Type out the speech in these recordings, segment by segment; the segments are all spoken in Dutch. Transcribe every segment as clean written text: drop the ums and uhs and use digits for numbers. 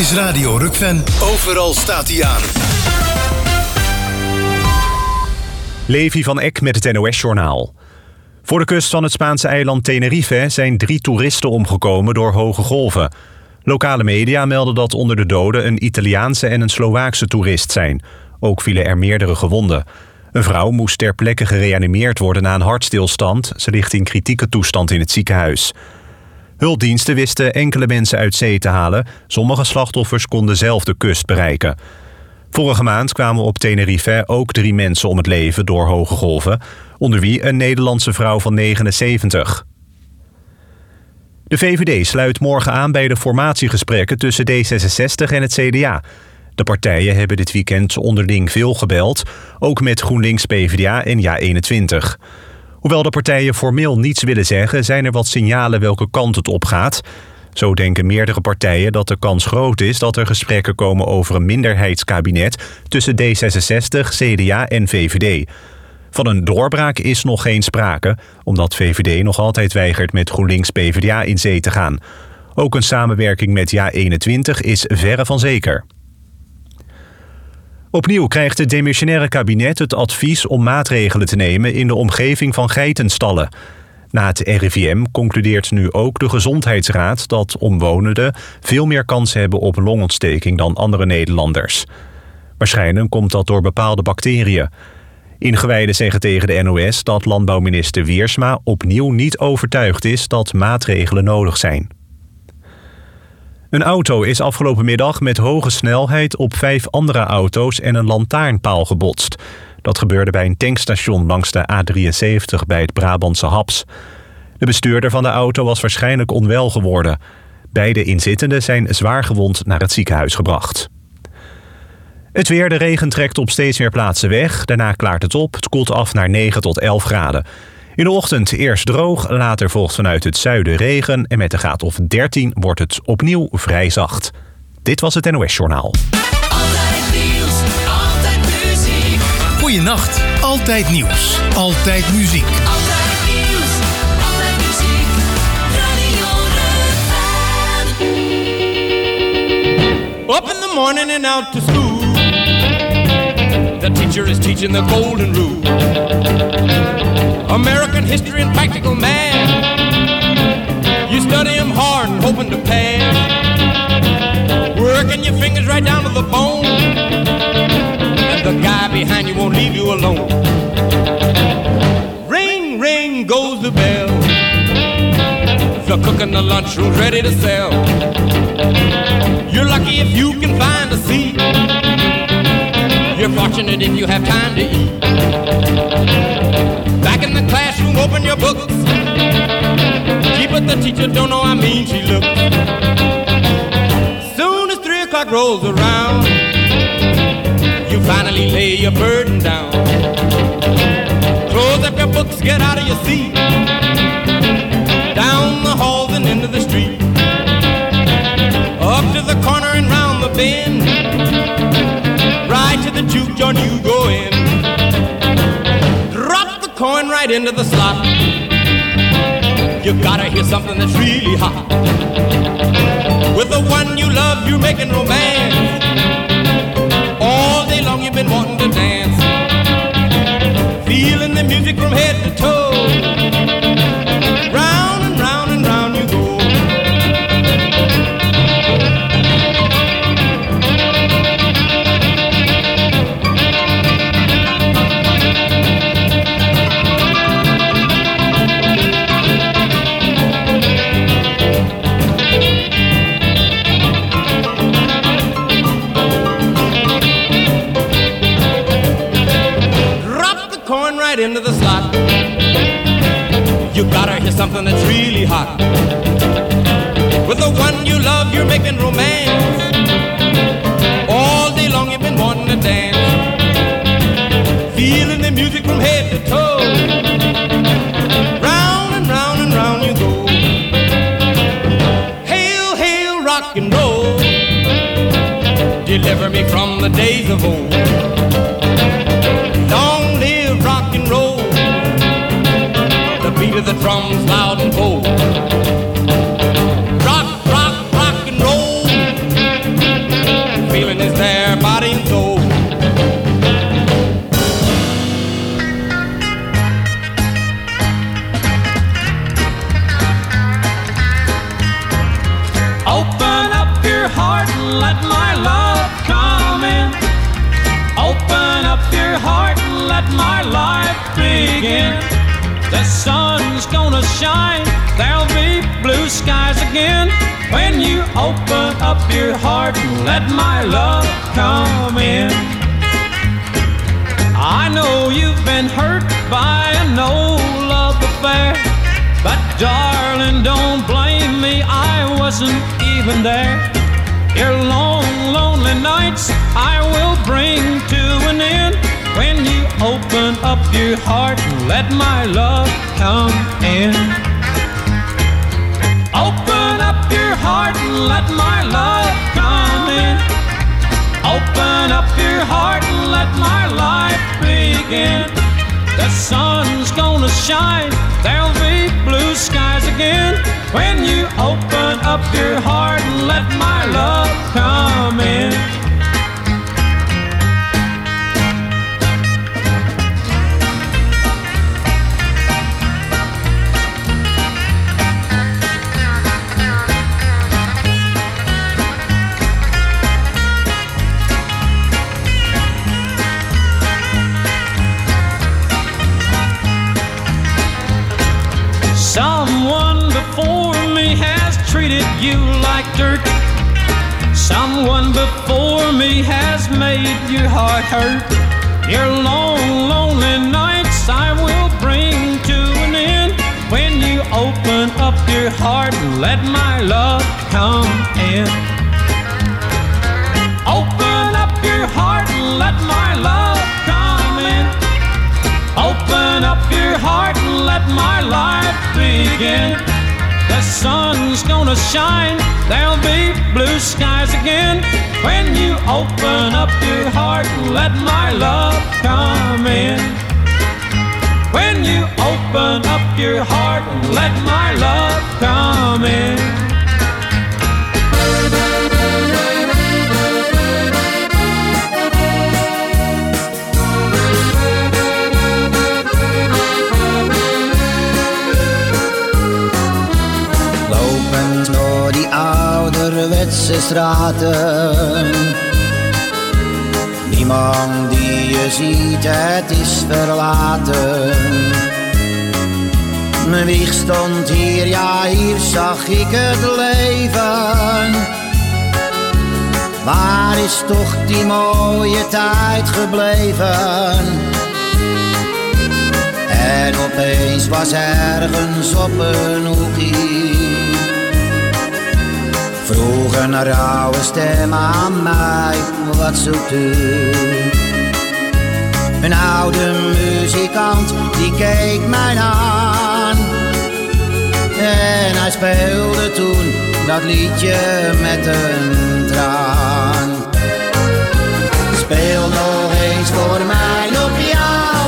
is Radio Rukven. Overal staat hij aan. Levi van Eck met het NOS-journaal. Voor de kust van het Spaanse eiland Tenerife zijn 3 toeristen omgekomen door hoge golven. Lokale media melden dat onder de doden een Italiaanse en een Slovaakse toerist zijn. Ook vielen er meerdere gewonden. Een vrouw moest ter plekke gereanimeerd worden na een hartstilstand. Ze ligt in kritieke toestand in het ziekenhuis. Hulpdiensten wisten enkele mensen uit zee te halen. Sommige slachtoffers konden zelf de kust bereiken. Vorige maand kwamen op Tenerife ook 3 mensen om het leven door hoge golven, onder wie een Nederlandse vrouw van 79. De VVD sluit morgen aan bij de formatiegesprekken tussen D66 en het CDA. De partijen hebben dit weekend onderling veel gebeld, ook met GroenLinks, PvdA en JA21. Hoewel de partijen formeel niets willen zeggen, zijn er wat signalen welke kant het op gaat. Zo denken meerdere partijen dat de kans groot is dat er gesprekken komen over een minderheidskabinet tussen D66, CDA en VVD. Van een doorbraak is nog geen sprake, omdat VVD nog altijd weigert met GroenLinks PvdA in zee te gaan. Ook een samenwerking met JA21 is verre van zeker. Opnieuw krijgt het demissionaire kabinet het advies om maatregelen te nemen in de omgeving van geitenstallen. Na het RIVM concludeert nu ook de Gezondheidsraad dat omwonenden veel meer kans hebben op longontsteking dan andere Nederlanders. Waarschijnlijk komt dat door bepaalde bacteriën. Ingewijden zeggen tegen de NOS dat landbouwminister Wiersma opnieuw niet overtuigd is dat maatregelen nodig zijn. Een auto is afgelopen middag met hoge snelheid op 5 andere auto's en een lantaarnpaal gebotst. Dat gebeurde bij een tankstation langs de A73 bij het Brabantse Haps. De bestuurder van de auto was waarschijnlijk onwel geworden. Beide inzittenden zijn zwaar gewond naar het ziekenhuis gebracht. Het weer, de regen trekt op steeds meer plaatsen weg. Daarna klaart het op. Het koelt af naar 9 tot 11 graden. In de ochtend eerst droog, later volgt vanuit het zuiden regen. En met een graad of 13 wordt het opnieuw vrij zacht. Dit was het NOS-journaal. Altijd nieuws, altijd muziek. Goeienacht, altijd nieuws, altijd muziek. Altijd nieuws, altijd muziek. Radio Rukven. Up in the morning and out to school. The teacher is teaching the golden rule. American history and practical math. You study them hard and hoping to pass. Working your fingers right down to the bone. And the guy behind you won't leave you alone. Ring, ring goes the bell. The cook in the lunchroom's ready to sell. You're lucky if you can find a seat. You're fortunate if you have time to eat. Back in the classroom, open your books. Gee, but the teacher don't know how mean she looks. Soon as 3 o'clock rolls around, you finally lay your burden down. Close up your books, get out of your seat. Down the halls and into the street. Up to the corner and round the bend. Right to the juke joint you go in. Drop the coin right into the slot. You gotta hear something that's really hot. With the one you love, you're making romance. All day long you've been wanting to dance. Feeling the music from head to toe. Round and round and round you go. Into the slot. You gotta hear something that's really hot. With the one you love, you're making romance. All day long you've been wanting to dance. Feeling the music from head to toe. Round and round and round you go. Hail, hail, rock and roll. Deliver me from the days of old. Long live rock and roll. The beat of the drums loud and bold. Rock, rock, rock and roll. my life begin. The sun's gonna shine, there'll be blue skies again when you open up your heart and let my love come in. I know you've been hurt by an old love affair, but darling, don't blame me, I wasn't even there. Your long, lonely nights I will bring to an end when you open up your heart and let my love come in. Open up your heart and let my love come in. Open up your heart and let my life begin. The sun's gonna shine, there'll be blue skies again when you open up your heart and let my love come in. Someone before me has treated you like dirt. Someone before me has made your heart hurt. Your long, lonely nights I will bring to an end when you open up your heart and let my love come in. Open up your heart and let my love come in. Open up your heart and let my life begin. The sun's gonna shine, there'll be blue skies again when you open up your heart and let my love come in. When you open up your heart and let my love come in. Door die ouderwetse straten, niemand die je ziet, het is verlaten. Mijn wieg stond hier, ja hier zag ik het leven. Waar is toch die mooie tijd gebleven? En opeens was ergens op een hoekie vroeg een rauwe stem aan mij, wat zoekt u? Een oude muzikant, die keek mij aan. En hij speelde toen dat liedje met een traan. Speel nog eens voor mij op jouw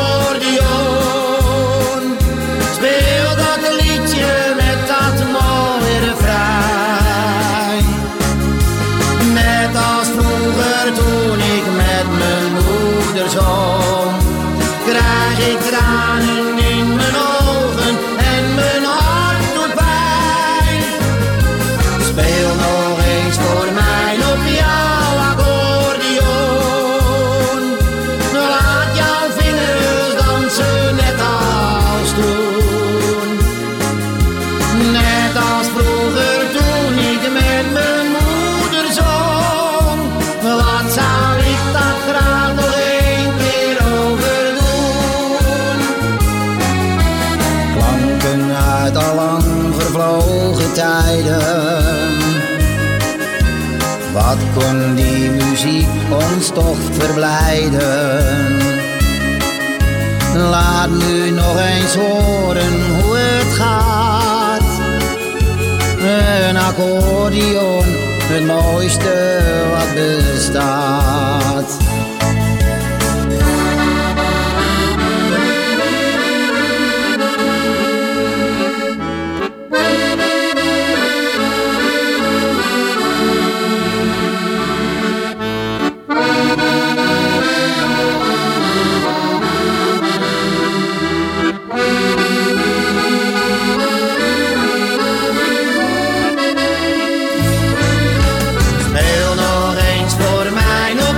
accordeon. Speel dat liedje met dat mooie refrein. Net als vroeger toen ik met mijn moeder zong, krijg ik tranen in mijn ogen en mijn hart doet pijn. Speel nog eens voor mij op jouw accordeon. Laat jouw vingers dansen net als toen. Net als vroeger toen ik met mijn moeder zong. Wat zou ik dat graag nog één keer overdoen? Klanken uit al lang vervlogen tijden. Wat kon die muziek ons toch verblijden? Laat nu nog eens horen hoe het gaat. Een accordeon, het mooiste wat bestaat. Speel nog eens voor mij.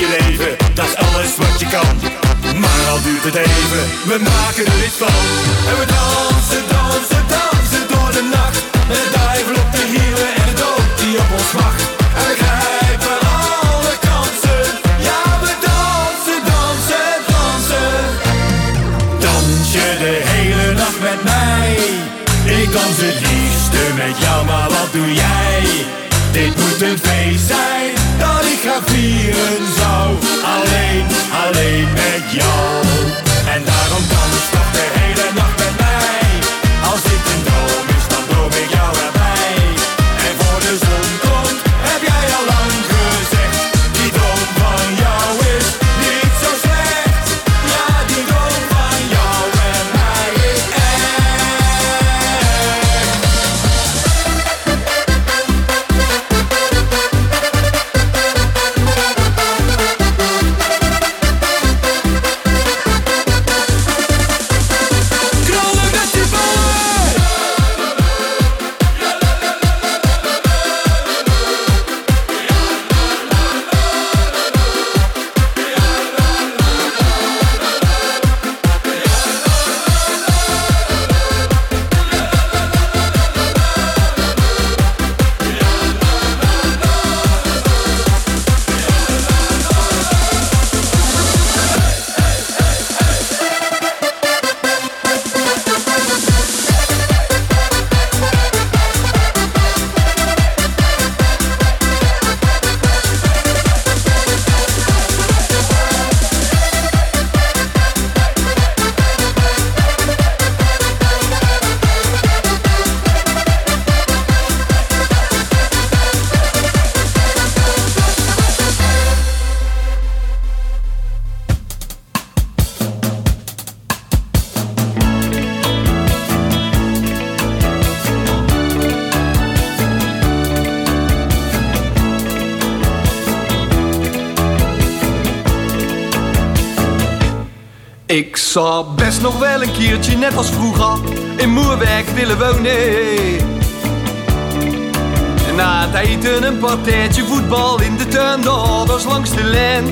je leven, dat is alles wat je kan. Maar al duurt het even, we maken er iets van. En we dansen, dansen, dansen door de nacht. Met de duivel op de hielen en de dood die op ons wacht. En we grijpen alle kansen. Ja, we dansen, dansen, dansen. Dans je de hele nacht met mij? Ik dans het liefste met jou, maar wat doe jij? Dit moet een feest zijn dat ik ga vieren zou. Alleen, alleen met jou. En daarom dans toch de hele nacht met mij. Als dit een droom is, dan droom ik jou erbij. En voor de zon komt, heb jij al lang gezegd. Die droom van jou is niet zo slecht. Ja, die droom van jou en mij is echt. Knallen met die ballen! Ik zou best nog wel een keertje, net als vroeger, in Moerwijk willen wonen. Na het eten een partijtje voetbal in de tuin, de ouders langs de lijn.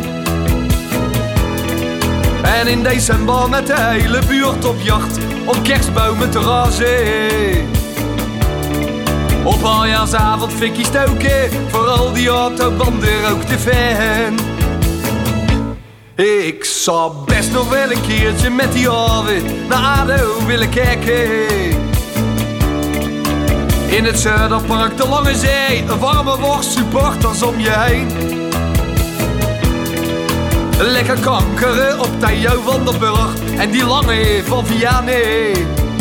En in december met de hele buurt op jacht, om kerstbomen te razen. Op aljaarsavond fikkie stoken, vooral die autobanden rookt de fan. Ik zou best nog wel een keertje met die Arvid naar ADO willen kijken. In het Zuiderpark, de Lange Zee, een warme worst, supporters om je heen. Lekker kankeren op Theo van der Burg en die lange van Vianney.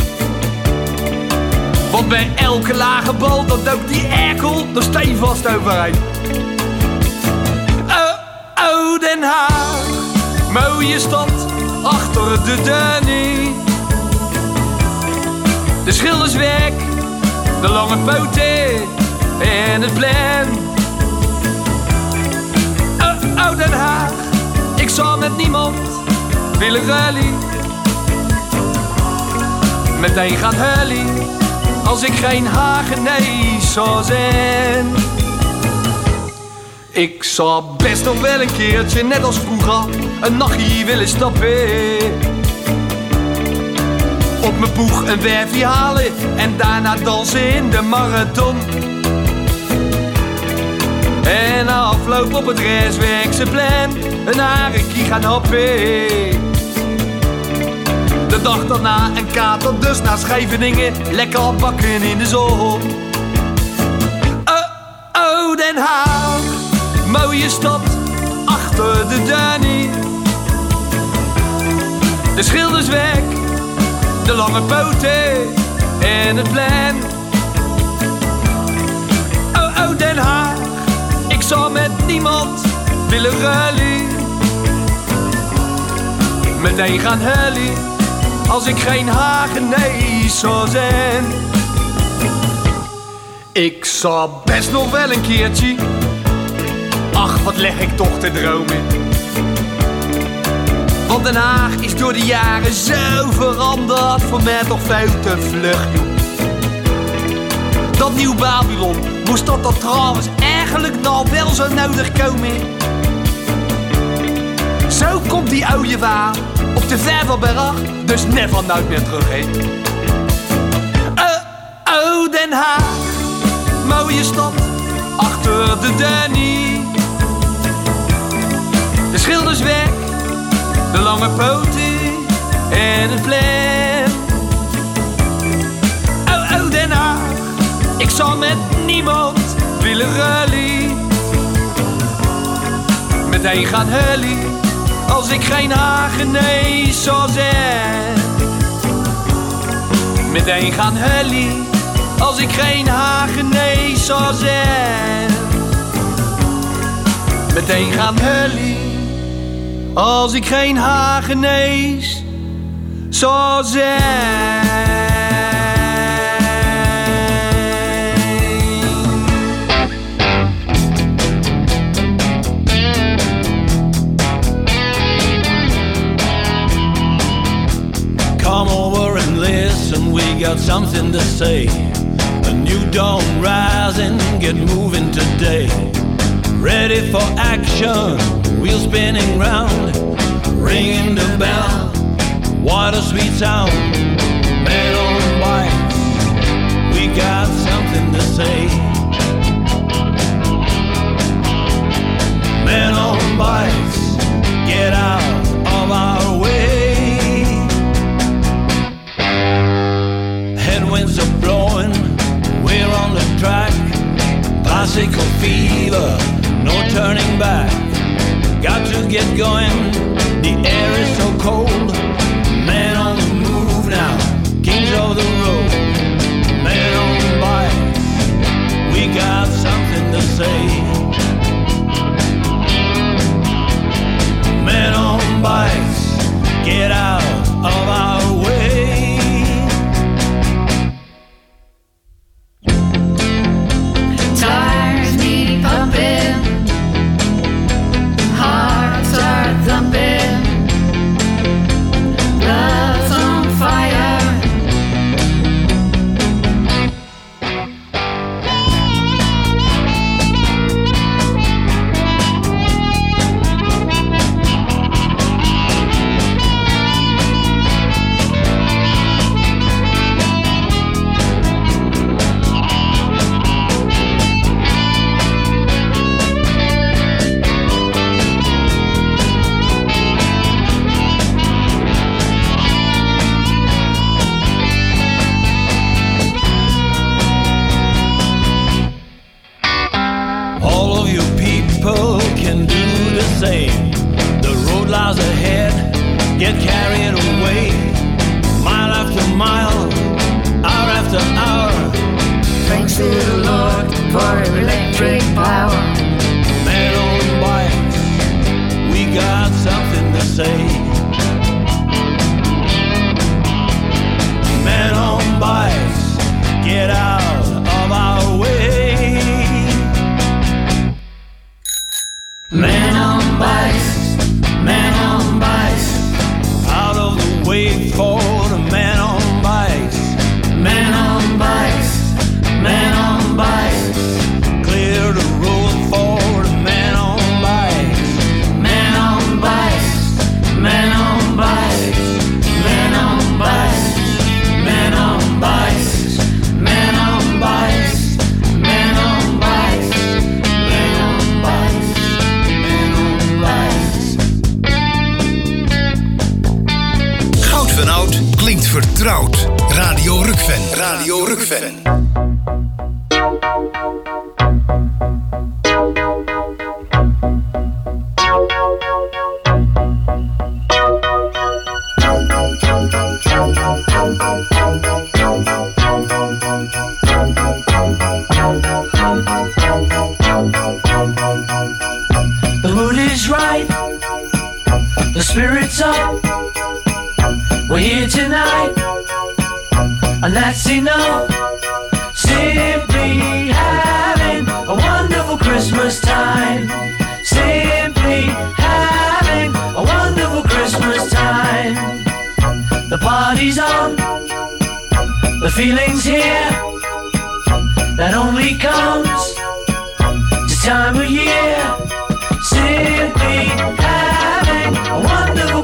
Want bij elke lage bal, dan duikt die erkel er stevast overheen. Oh, Den Haag, mooie stad achter de Dunny. De Schildersweg, de lange poten en het plein. Oh, Den Haag, ik zou met niemand willen rally. Meteen gaan hullie, als ik geen Hagenees zou zijn. Ik zou best nog wel een keertje, net als vroeger, een nachtje willen stappen. Op mijn boeg een werfje halen en daarna dansen in de marathon. En na afloop op het Rijswerkse-plein een harekie gaan happen. De dag daarna een kater, dus naar Scheveningen, lekker bakken in de zon. Oh, Den Haag, mooie stad achter de Dunny. De Schildersweg, de lange poten en het plein. Oh, Den Haag, ik zou met niemand willen rally. Meteen gaan hullie, als ik geen Hagenees zou zijn. Ik zou best nog wel een keertje, ach wat leg ik toch te dromen. Want Den Haag is door de jaren zo veranderd, voor mij toch veel te vlug, joh. Dat nieuw Babylon, moest dat trouwens eigenlijk nou wel zo nodig komen? die ooievaar op de Vervelberg, dus never nooit meer terug heen. Oh, Den Haag, mooie stad, achter de Danny. De schilders weg, de lange poten en het plein. Oh, Den Haag, ik zal met niemand willen rally. Meteen gaan hullie, als ik geen Hagenees zou zijn. Meteen gaan hullie, als ik geen Hagenees zou zijn. Meteen gaan hullie, als ik geen Hagenees zou zijn. Come over and listen, we got something to say. A new dawn rising, get moving today. Ready for action, wheels spinning round, ringing the bell, what a sweet sound. Men on bikes, we got something to say. Men on bikes, get out of our way. Headwinds are blowing, we're on the track. Bicycle fever, no turning back. Got to get going, the air is so cold. Man on the move now, kings of the road. Man on bikes, we got something to say. Men on bikes, get out of our way. Tires need pumping, hearts are thumping, love's on fire. All of you people can do the same. The road lies ahead, get carried away. Mile after mile, hour after hour. Thanks to the Lord for electric power. Men on bikes, we got something to say. Men on bikes, get out of our way. Men on bikes, men on bikes, Out of the way for the man on bikes. men on bikes, men on bikes, Clear the road for the man on bikes. men on bikes, men on bikes, men on bikes, men on bikes, men on bikes, men on bikes, men on bikes, men on bikes. Goud van Oud klinkt vertrouwd. Radio Rukven. Radio Rukven. The mood is right, the spirit's up. We're here tonight, and that's enough. Simply having a wonderful Christmas time. Simply having a wonderful Christmas time. The party's on, the feeling's here. That only comes this time of year. Simply having a wonderful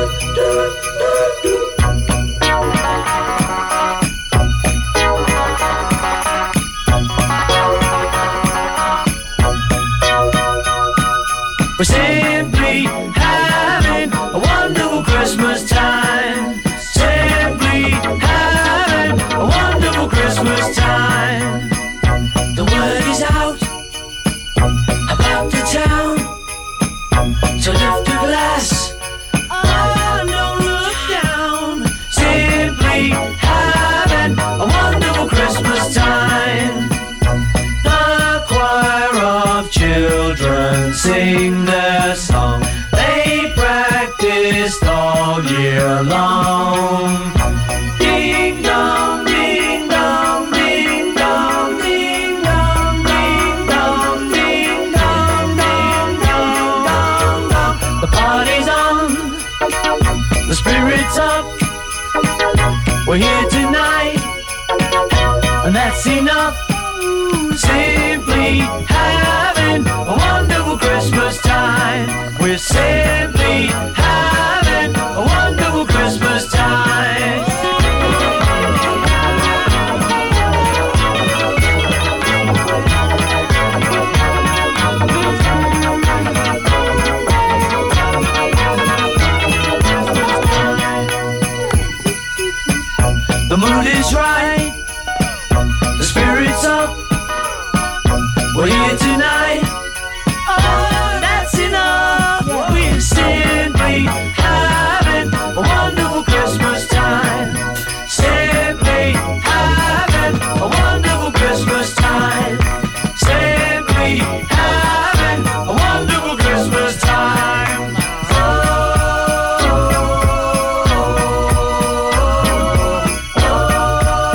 We're simply having a wonderful Christmas time. Simply having a wonderful Christmas time. The word is out about the town, so lift a glass, oh, don't look down. Simply having a wonderful Christmas time. The choir of children sing their song. They practiced all year long. Ding dong, ding dong, ding dong, ding dong, ding dong, ding dong, ding dong, dong, dong. The party's on, the spirit's up. We're here tonight, and that's enough. Simply having a wonderful Christmas time. We're simply having a wonderful Christmas time. The mood is right, the spirit's up. We're here tonight, oh, that's enough. We're simply having a wonderful Christmas time. Simply having a wonderful Christmas time. Simply having a wonderful Christmas time. Oh, oh, oh,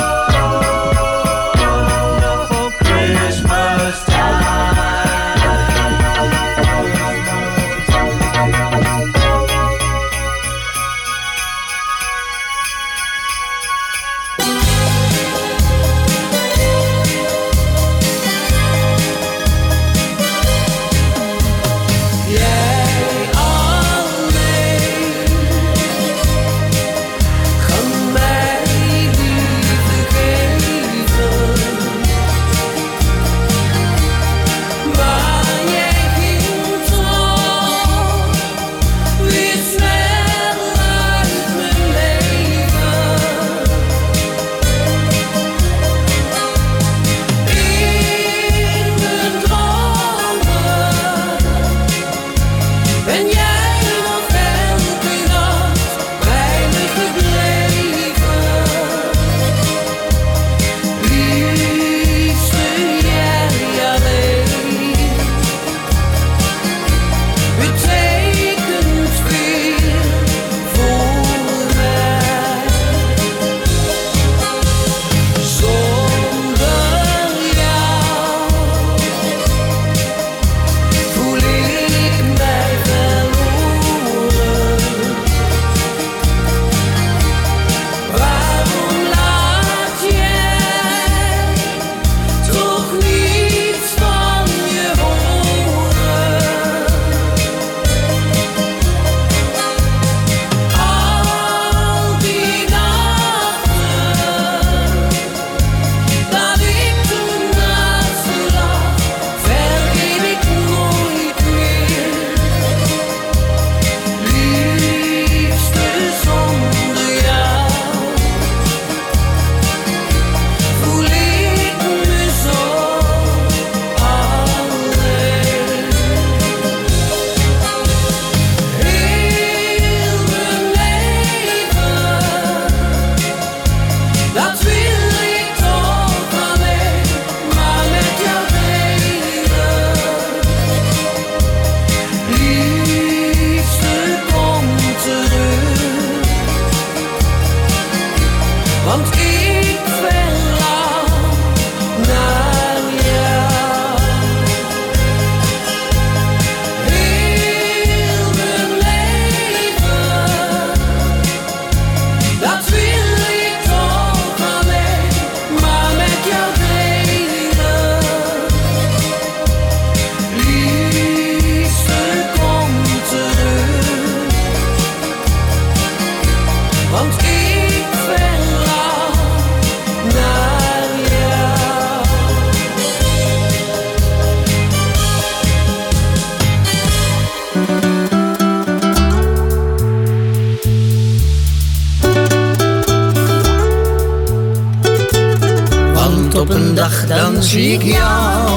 op een dag dan zie ik jou.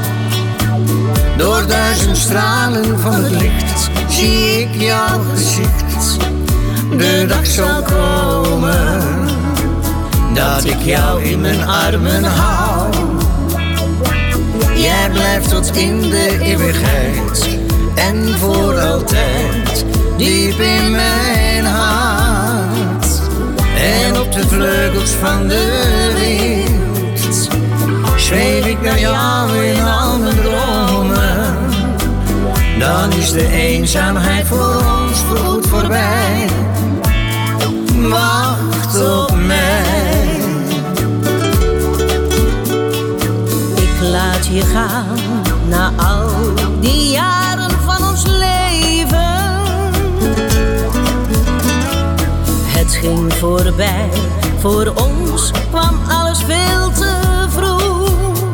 Door 1000 stralen van het licht zie ik jouw gezicht. De dag zal komen dat ik jou in mijn armen hou. Jij blijft tot in de eeuwigheid en voor altijd diep in mijn hart. En op de vleugels van de wind zweef ik naar jou in al mijn dromen. Dan is de eenzaamheid voor ons voorgoed voorbij. Wacht op mij. Ik laat je gaan na al die jaren van ons leven. Het ging voorbij, voor ons kwam alles veel te vroeg.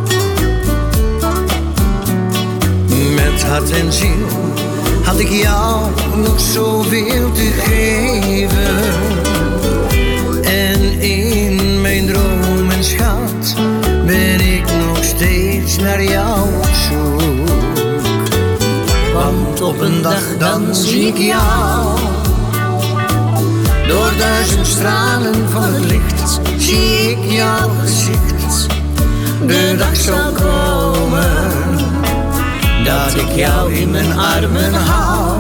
Met hart en ziel had ik jou nog zoveel te geven. En in mijn dromen, schat, ben ik nog steeds naar jou op zoek. Want op een dag dan zie ik jou. Door 1000 stralen van het licht zie ik jouw gezicht. De dag zal komen dat ik jou in mijn armen hou.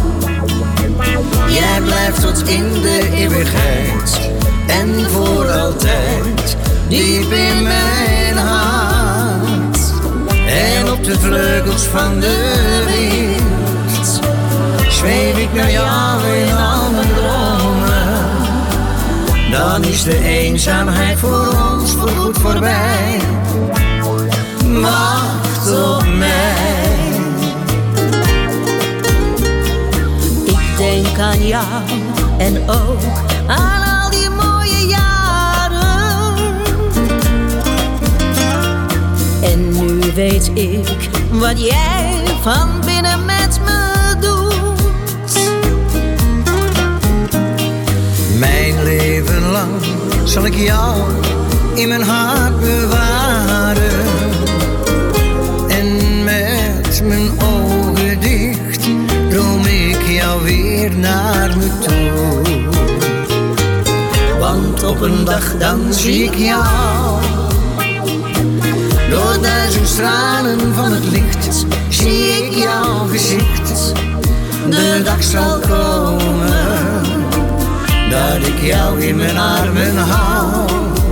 Jij blijft tot in de eeuwigheid en voor altijd diep in mijn hart. En op de vleugels van de wind zweef ik naar jou in al mijn dromen. Dan is de eenzaamheid voor ons voorgoed voorbij. Wacht op mij. Ik denk aan jou en ook aan al die mooie jaren. En nu weet ik wat jij van binnen met me doet. Mijn leven lang zal ik jou in mijn hart bewaren. En met mijn ogen dicht droom ik jou weer naar me toe. Want op een dag dan zie ik jou. Door 1000 stralen van het licht zie ik jouw gezicht. De dag zal komen dat ik jou in mijn armen hou.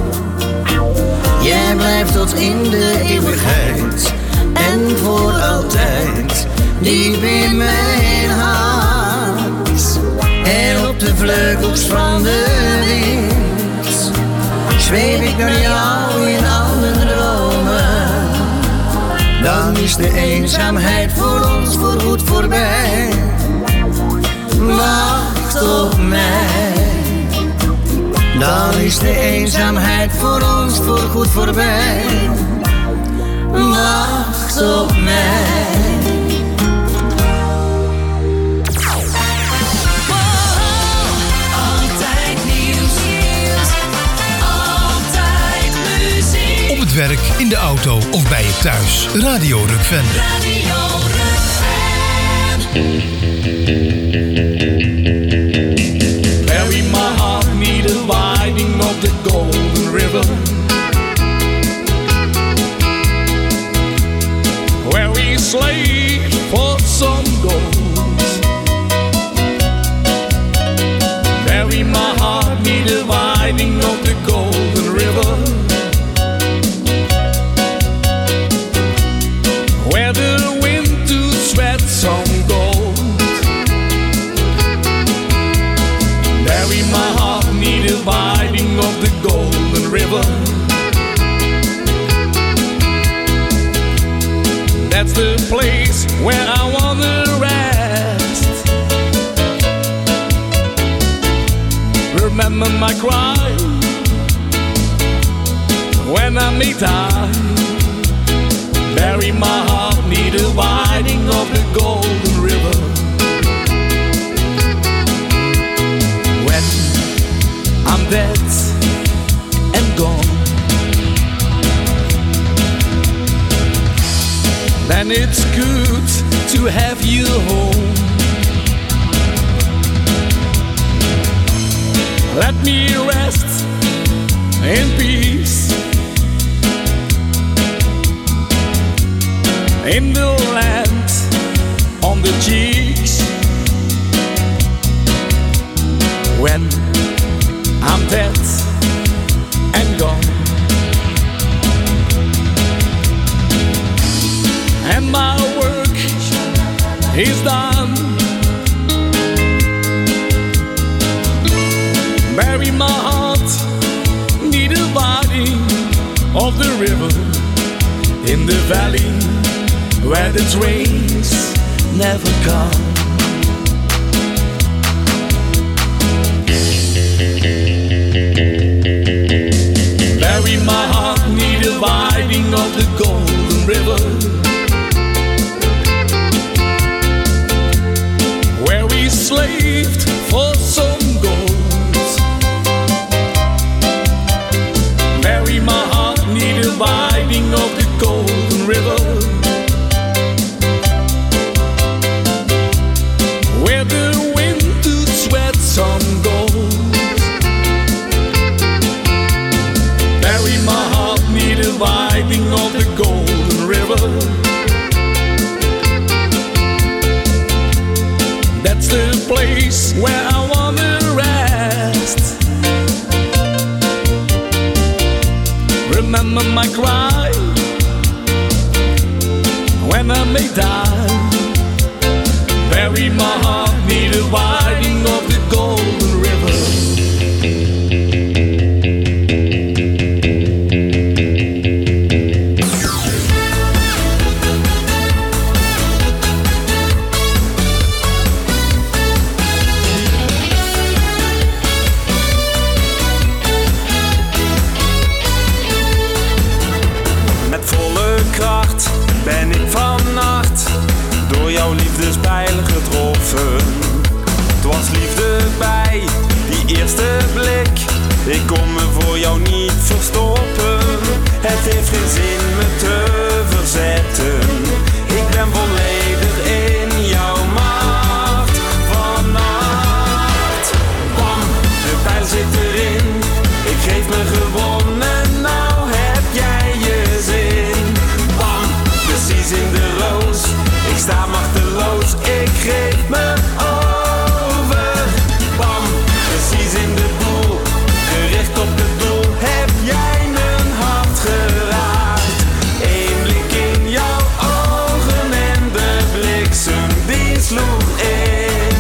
Jij blijft tot in de eeuwigheid en voor altijd diep in mijn hart. En op de vleugels van de wind zweef ik naar jou in al mijn dromen. Dan is de eenzaamheid voor ons voorgoed voorbij. Wacht op mij. Dan is de eenzaamheid voor ons voorgoed voorbij. Wacht op mij. Altijd nieuws. Altijd muziek. Op het werk, in de auto of bij je thuis. Radio Rukven. Radio Rukven. Bury my heart near the winding of the Golden River, where we slaved for some gold. Bury my heart near the winding of the Golden River, where the wind to sweat some gold. Bury my heart near the winding of the Golden River. That's the place where I wanna rest. Remember my cry when I meet I. Bury my heart near the winding of the Golden River. I'm dead and gone. and it's good to have you home. Let me rest in peace in the land on the cheeks. When I'm dead and gone, and my work is done, bury my heart near the body of the river, in the valley where the trains never come. Bury my heart near the winding of the golden river, where we slaved for some gold. Bury my heart near the winding of the golden river, where the wind to sweat some gold. Bury my heart near the winding of the golden river. That's the place where I wanna rest. Remember my cry when I may die. Bury my heart near the winding of the golden river. Ben ik vannacht door jouw liefdespijl getroffen. Het was liefde bij die eerste blik. Ik kon me voor jou niet verstoppen. Het heeft geen zin me te verzetten. Ik ben volledig in jouw macht. Vannacht, bam, de pijl zit erin. Ik geef me gewonnen, nou heb jij je zin. Precies in de roos, ik sta machteloos, ik geef me over. Bam, precies in de boel, gericht op het doel, heb jij mijn hart geraakt. Eén blik in jouw ogen en de bliksem die sloeg in.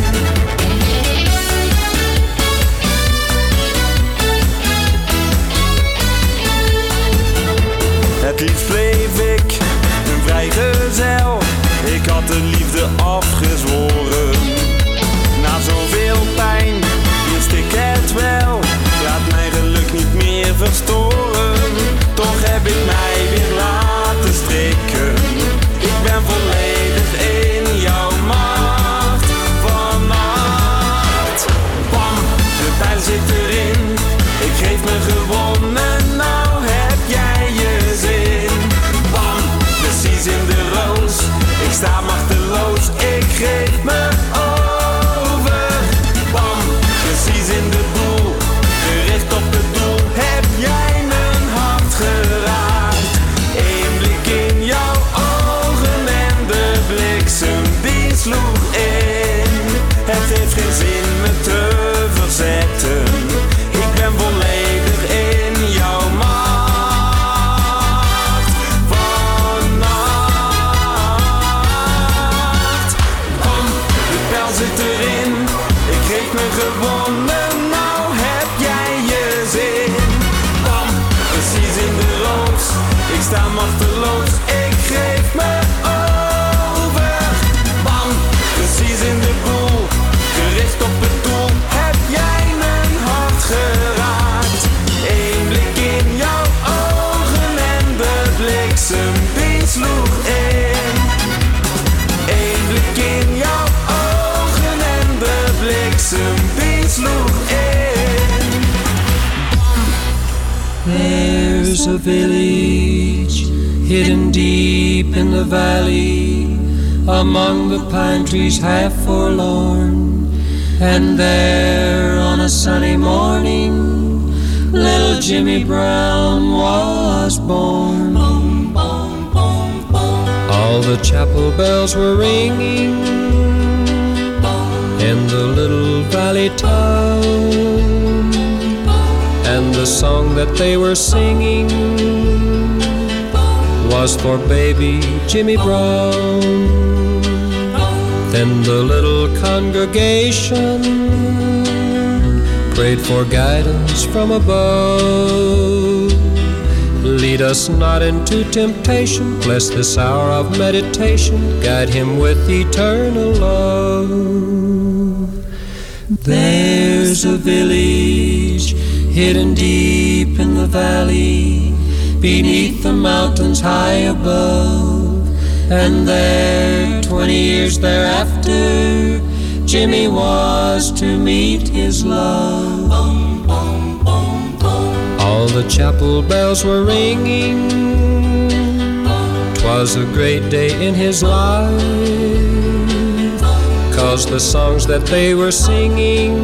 Het liefst bleef ik vrijgezel, ik had de liefde afgezworen. Na zoveel pijn wist ik het wel, laat mijn geluk niet meer verstoren. Toch heb ik mij weer laten strikken, ik ben volledig in jouw macht. Vannacht, bam, de pijl zit erin, ik geef me gewonnen, nou heb jij je zin. Precies in de roos, ik sta machteloos, ik geef me over. Bam, precies in de boel, gericht op het doel, heb jij mijn hart geraakt. Eén blik in jouw ogen en de bliksem die sloeg in. Het heeft geen zin me te verzetten, ik ben volledig in jouw macht. Zit erin, ik geef me gewonnen, nou heb jij je zin. Bam, precies in de roos, ik sta machteloos, ik geef me over. Bam, precies in de boel, gericht op het doel, heb jij mijn hart geraakt. Eén blik in jouw ogen en de bliksem die sloeg in. Eén blik in jouw ogen en de bliksem die sloeg in. There's a village hidden deep in the valley, among the pine trees half forlorn. And there on a sunny morning, little Jimmy Brown was born. All the chapel bells were ringing in the little valley town, and the song that they were singing was for baby Jimmy Brown. Then the little congregation prayed for guidance from above. Lead us not into temptation, bless this hour of meditation, guide him with eternal love. There's a village hidden deep in the valley, beneath the mountains high above, and there 20 years thereafter Jimmy was to meet his love. All the chapel bells were ringing, 'twas a great day in his life, 'cause the songs that they were singing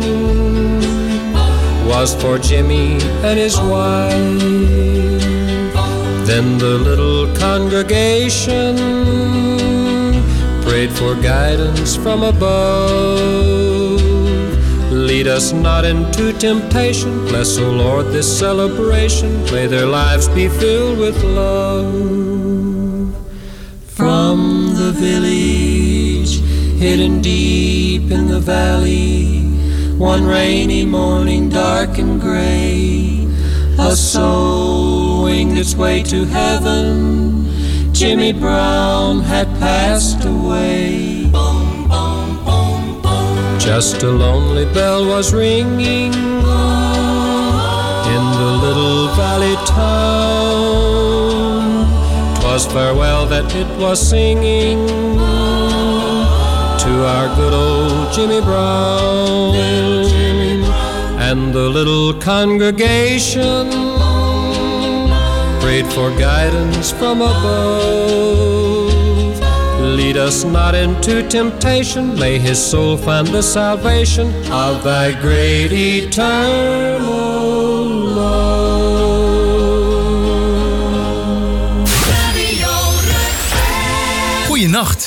was for Jimmy and his wife. Then the little congregation prayed for guidance from above. Lead us not into temptation, bless, O Lord, this celebration, may their lives be filled with love. From the village hidden deep in the valley, one rainy morning dark and gray, a soul winged its way to heaven, Jimmy Brown had passed away. Just a lonely bell was ringing in the little valley town, 'twas farewell that it was singing to our good old Jimmy Brown. And the little congregation prayed for guidance from above. Lead us not into temptation, may his soul find the salvation of thy great eternal love. Goeienacht.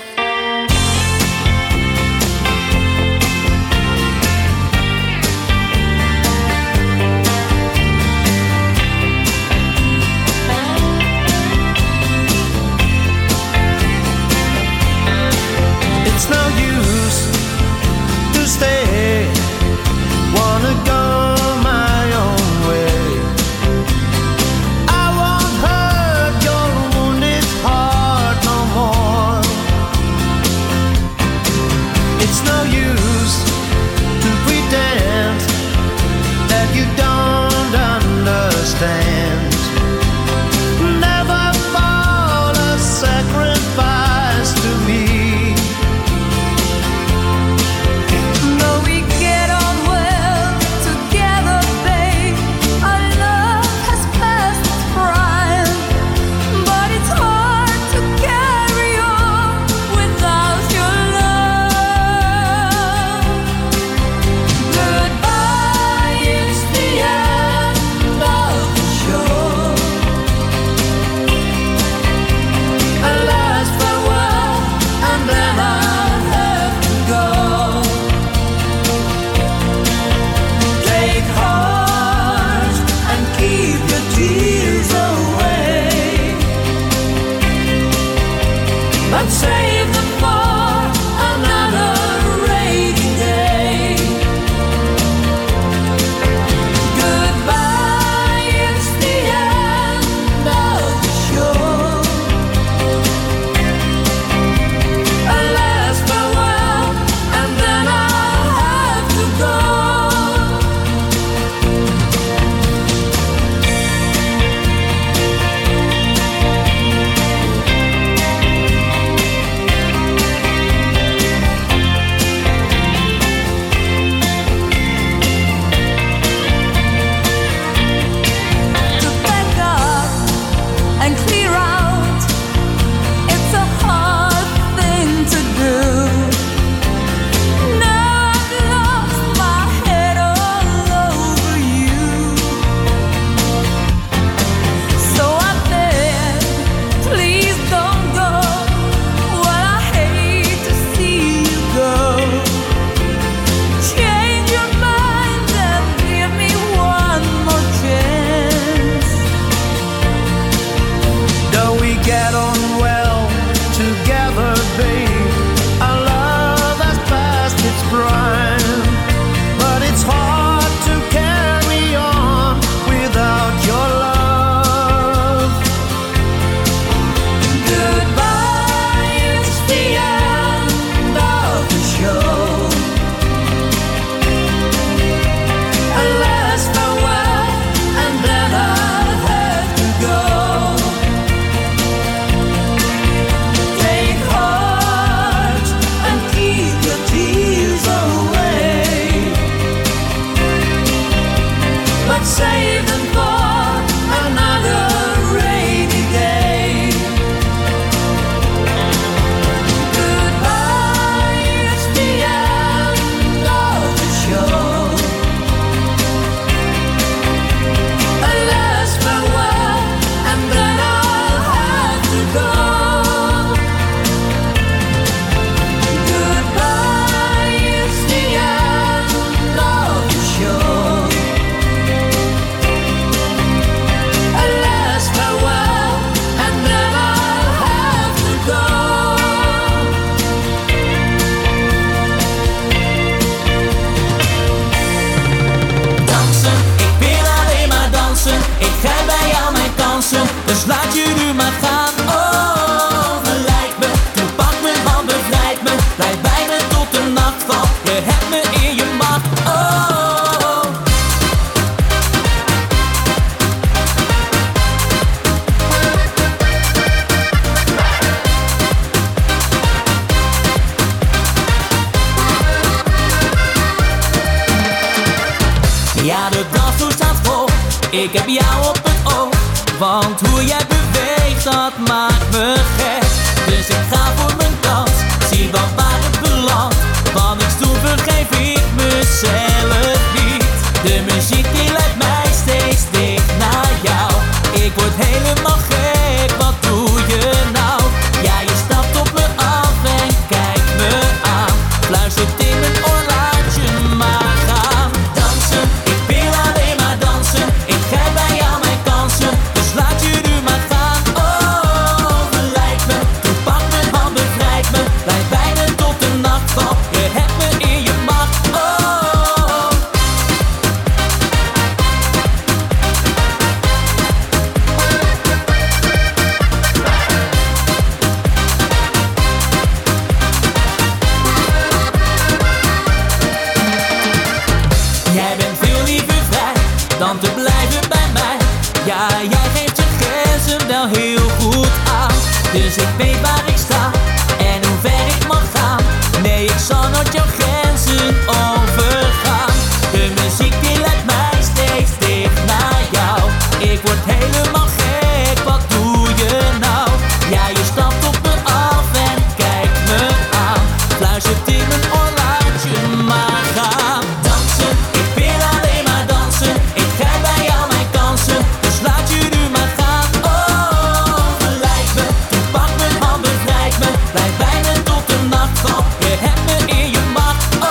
It's no use to stay, wanna go my own way. I won't hurt your wounded heart no more. Ja, de dansvloer staat vol, ik heb jou op het oog. Want hoe jij beweegt, dat maakt me gek. Dus ik ga voor mijn kans, zie wat waar het belandt. Van ik stoel vergeef ik mezelf niet. De muziek die leidt mij steeds dicht naar jou. Ik word helemaal gek, wat doe je nou? Ja, je stapt op me af en kijkt me aan. Fluistert in mijn oor, laat je maar gaan. Dansen, ik wil alleen maar dansen. Ik grijp bij jou mijn kansen, dus laat je nu maar gaan. Oh, verleid me, toen pak mijn hand, bevrijd me. Blijf bij me tot de nacht valt, je hebt me in je macht. Oh. Jij bent veel liever vrij dan te blijven bij mij. Ja, jij geeft je grenzen wel heel goed aan. Dus ik weet waar ik sta en hoe ver ik mag gaan. Nee, ik zal nooit jouw grenzen overgaan. De muziek die leidt mij steeds dicht naar jou. Ik word helemaal gek, wat doe je nou? Ja, je stapt op me af en kijkt me aan. Fluistert in mijn oor, laat je maar gaan. Dansen, ik wil alleen maar dansen. Ik grijp bij jou mijn kansen, dus laat je nu maar gaan. Oh, verleid me, toen pak mijn hand, bevrijd me. Blijf bij me tot de nacht valt, je hebt me in je macht. Oh.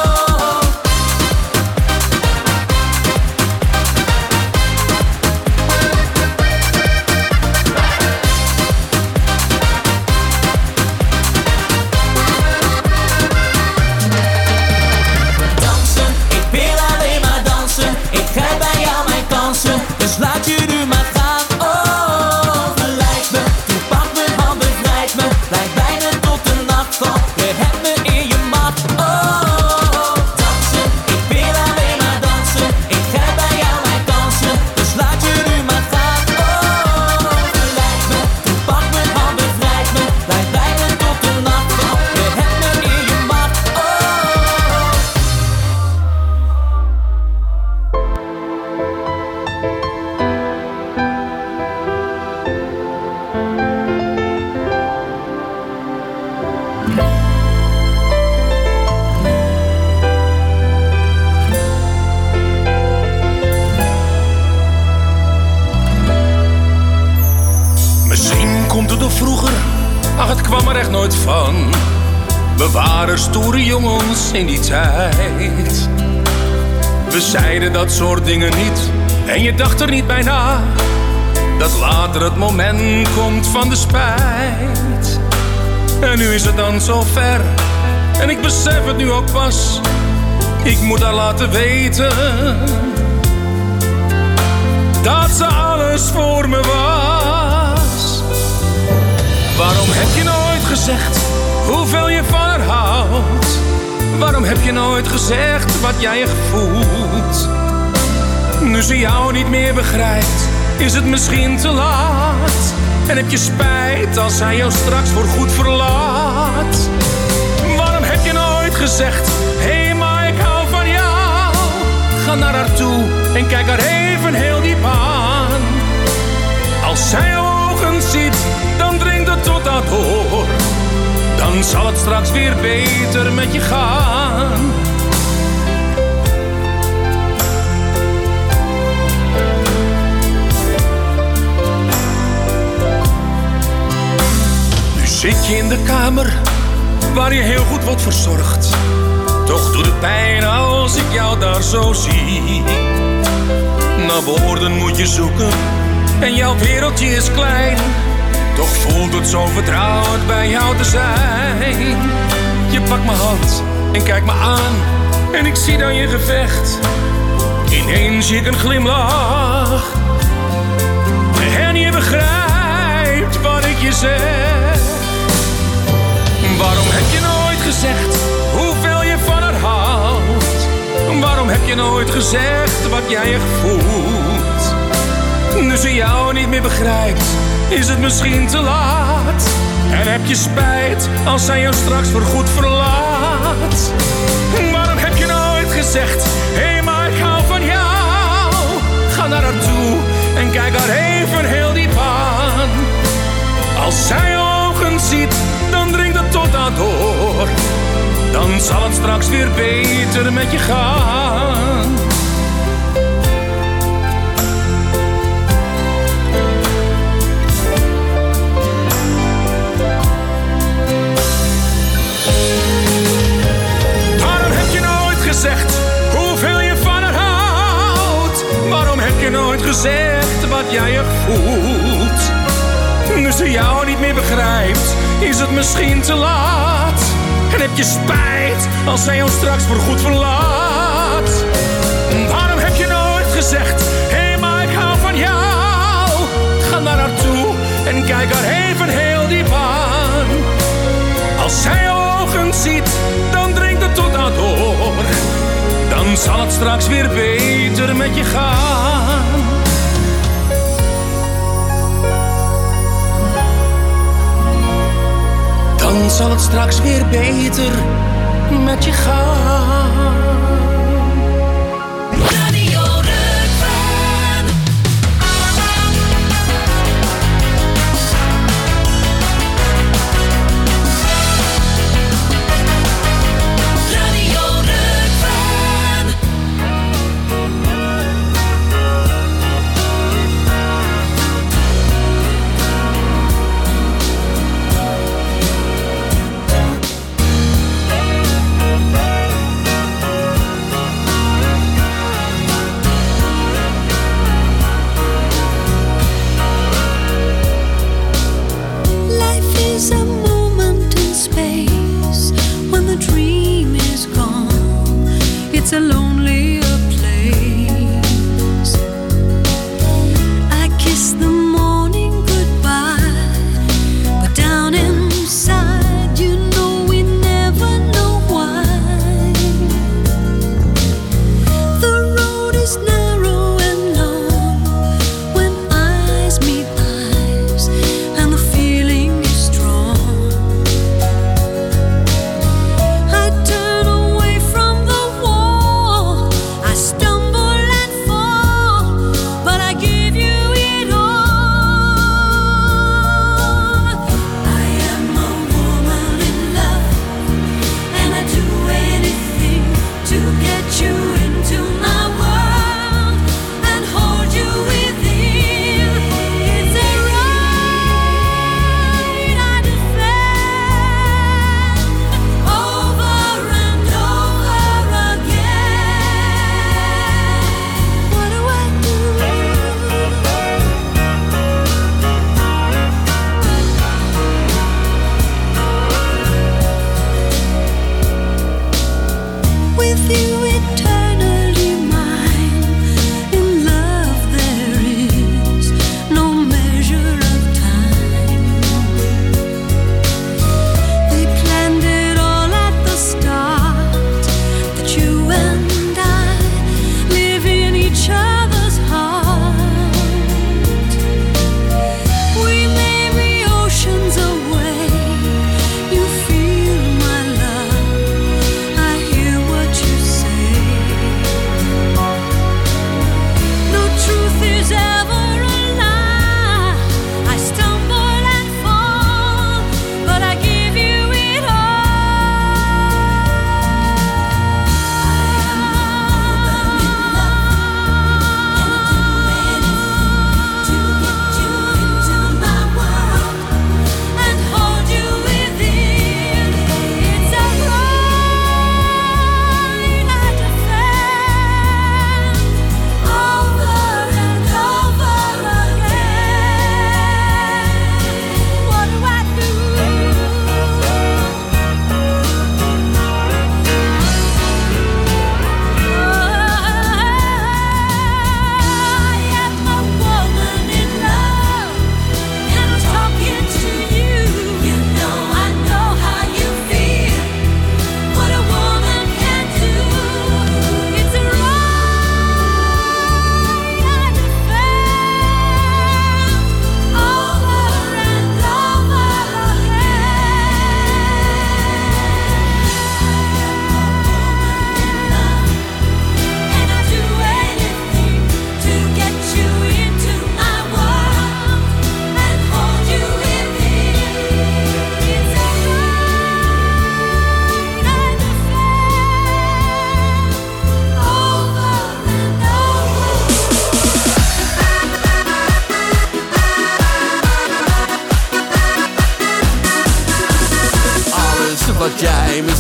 Dansen, ik wil alleen maar dansen. Ik grijp bij jou mijn kansen, dus laat je nu maar gaan. Oh, verleid me, toen pak mijn hand, bevrijd me. Blijf bij me tot de nacht valt, je hebt me in je macht. Oh, dansen, ik wil alleen maar dansen. Ik grijp bij jou mijn kansen, dus laat je nu maar gaan. Oh, verleid me, toen pak mijn hand, bevrijd me. Blijf bij me tot de nacht valt, je hebt me in je macht. Oh. Misschien komt het door vroeger, ach het kwam er echt nooit van. We waren stoere jongens in die tijd. We zeiden dat soort dingen niet en je dacht er niet bij na. Dat later het moment komt van de spijt. En nu is het dan zo ver en ik besef het nu ook pas. Ik moet haar laten weten dat ze alles voor me was. Waarom heb je nooit gezegd hoeveel je van haar houdt? Waarom heb je nooit gezegd wat jij echt voelt? Nu ze jou niet meer begrijpt, is het misschien te laat. En heb je spijt als zij jou straks voorgoed verlaat. Waarom heb je nooit gezegd, hé, maar ik hou van jou? Ga naar haar toe en kijk haar even heel diep aan. Als zij jouw ogen ziet, dan dringt het tot haar door. Dan zal het straks weer beter met je gaan. Nu zit je in de kamer waar je heel goed wordt verzorgd. Toch doet het pijn als ik jou daar zo zie. Naar woorden moet je zoeken en jouw wereldje is klein. Toch voelt het zo vertrouwd bij jou te zijn. Je pakt mijn hand en kijkt me aan en ik zie dan je gevecht. Ineens zie ik een glimlach en je begrijpt wat ik je zeg. Waarom heb je nooit gezegd hoeveel je van haar houdt? Waarom heb je nooit gezegd wat jij echt voelt? Nu ze jou niet meer begrijpt, is het misschien te laat. En heb je spijt als zij jou straks voorgoed verlaat. Waarom heb je nooit gezegd, hé, maar ik hou van jou? dan zal het straks weer beter met je gaan. Waarom heb je nooit gezegd hoeveel je van haar houdt? Waarom heb je nooit gezegd wat jij er voelt? Nu ze jou niet meer begrijpt, is het misschien te laat. En heb je spijt als zij jou straks voorgoed verlaat. Waarom heb je nooit gezegd, hé, maar ik hou van jou? Ga naar haar toe en kijk haar even heel diep aan. Als zij je ogen ziet, dan dringt het tot haar door. Dan zal het straks weer beter met je gaan. Dan zal het straks weer beter met je gaan. Radio Rukven. Radio Rukven. Is a moment in space when the dream is gone. It's a lonelier place. I kiss the morning goodbye, but down inside, you know we never know why. The road is narrow and long when eyes meet eyes, and the feeling is strong. I turn away from the wall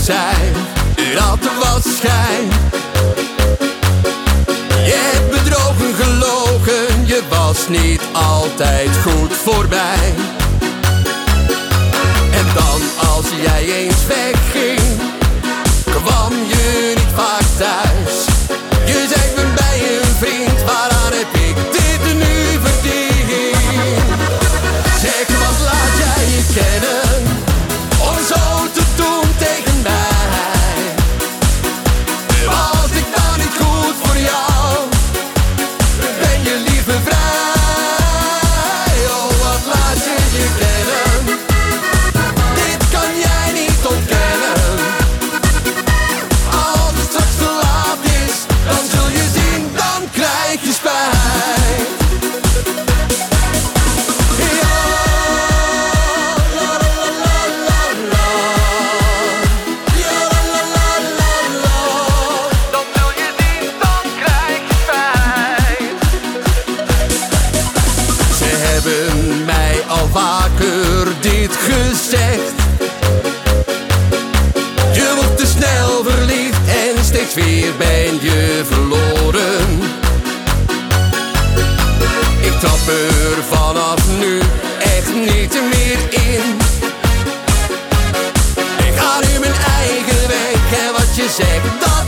zijn, dat was schijn. Je hebt bedrogen, gelogen, je was niet altijd goed voor mij. En dan als jij eens wegging, kwam je niet vaak thuis. Je zei ik ben bij een vriend, waaraan heb ik dit nu verdiend? Zeg wat laat jij je kennen, om zo te doen tegen mij. Was ik dan niet goed voor jou, ben je liever vrij. Oh wat laat je je kennen, dit kan jij niet ontkennen. Als het straks te laat is, dan zul je zien, dan krijg je spijt. Hebben mij al vaker dit gezegd. Je wordt te snel verliefd en steeds weer ben je verloren. Ik trap er vanaf nu echt niet meer in. Ik ga nu mijn eigen weg en wat je zegt, dat